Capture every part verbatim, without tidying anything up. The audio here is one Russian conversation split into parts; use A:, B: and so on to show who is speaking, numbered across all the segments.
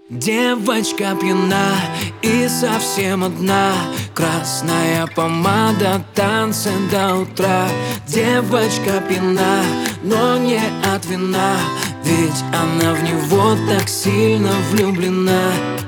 A: Девочка пьяна и совсем одна, красная помада, танцы до утра. Девочка пьяна, но не от вина, ведь она в него так сильно влюблена.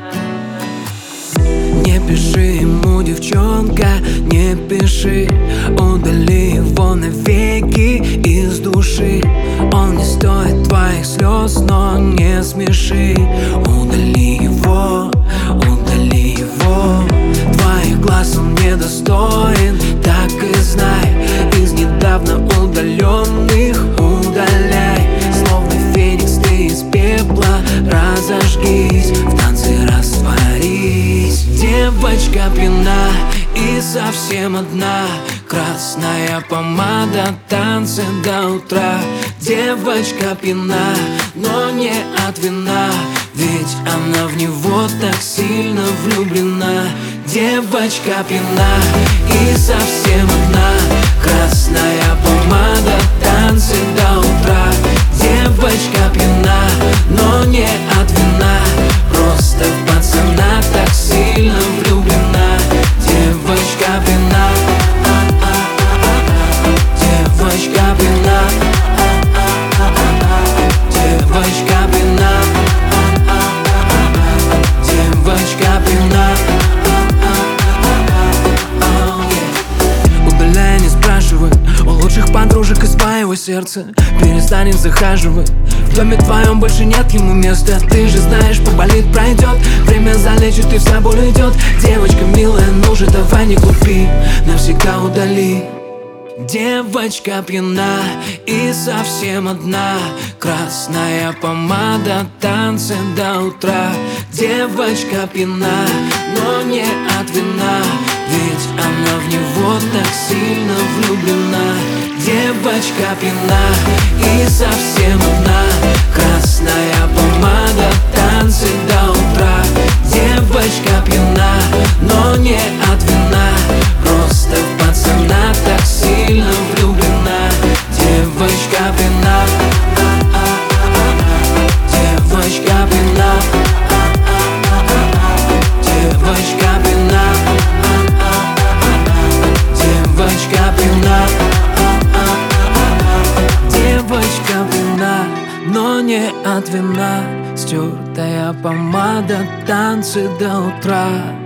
A: Не пиши ему, девчонка, не пиши, удали его навеки из души. Он не стоит твоих слез, но не смеши. Удали его, удали его, твоих глаз он недостоин, так и знай. Из недавно удаленных удаляй, словно феникс ты из пепла разожгись, в танце растворись. Девочка пьяна и совсем одна, красная помада, танцы до утра. Девочка пьяна, но не от вина, ведь она в него так сильно влюблена. Девочка пьяна и совсем одна, красная помада, танцы до утра. Девочка пьяна, но не от вина, просто в пацана так сильно влюблена. Девочка пьяна, девочка пьяна, девочка пьяна, девочка пьяна. Удаляй, не спрашивай у лучших подружек из своего сердца, перестанет захаживать. В доме твоем больше нет ему места, ты же знаешь, поболит, пройдет, время залечит и вся боль уйдет. Девочка милая, ну же давай не глупи, навсегда удали. Девочка пьяна и совсем одна, красная помада, танцы до утра. Девочка пьяна, но не от вина, ведь она в него так сильно влюблена. Девочка пьяна и совсем одна, красная помада, танцы до утра. Девочка пьяна, но не от вина, просто в пацана так сильно влюблена. Девочка пьяна, девочка пьяна, девочка пьяна, девочка пьяна, девочка пьяна, но не от вина, стертая помада, танцы до утра.